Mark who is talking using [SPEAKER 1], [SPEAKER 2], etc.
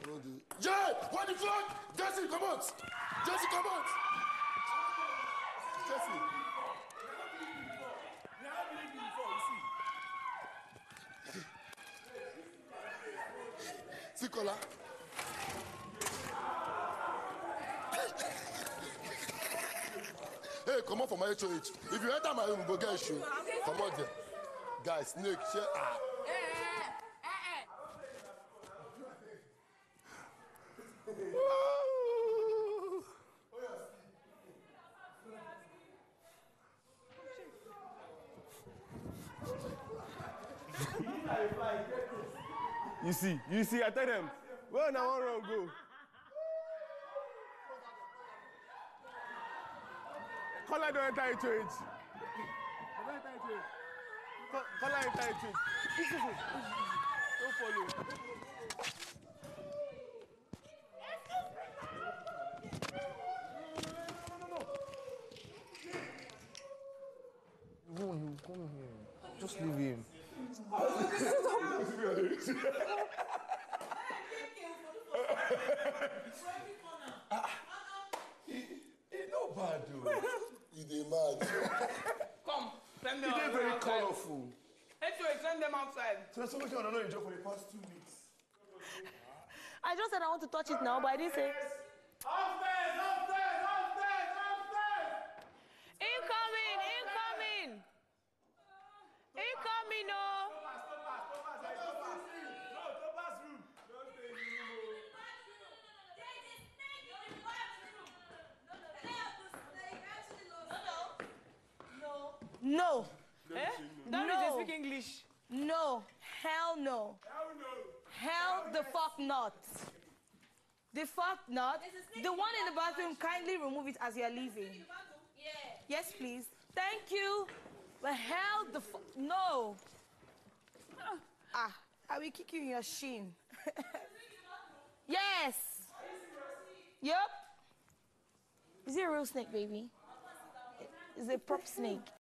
[SPEAKER 1] Don't do it. Yeah! What the fuck? Jesse, come on! Jesse, come on! Jesse. See, Kola. Hey, come on for my HOH. If you enter my room, go get a shoe. Come on there. Guys, snake, share.
[SPEAKER 2] You see, I tell them, well, now one wrong go. Kola don't enter HOH. Kola enter HOH. Don't follow. No, you come here. Just leave him.
[SPEAKER 1] It's not bad, dude. He's mad.
[SPEAKER 3] Come, send them
[SPEAKER 1] He's very colorful.
[SPEAKER 3] Anyway, send them outside.
[SPEAKER 1] So that's so much I don't know your job for the past 2 weeks.
[SPEAKER 4] I just said I want to touch it now, but I didn't say.
[SPEAKER 3] Upstairs!
[SPEAKER 4] Incoming! Incoming, no! No.
[SPEAKER 3] Don't need to speak English.
[SPEAKER 4] No. Hell no. Hell the fuck not. The fuck not. The one in the bathroom, kindly remove it as you're leaving. Yes, please. Thank you. But hell the fuck no. I will kick you in your shin. Yes. Yup. Is it a real snake, baby? It's a prop snake.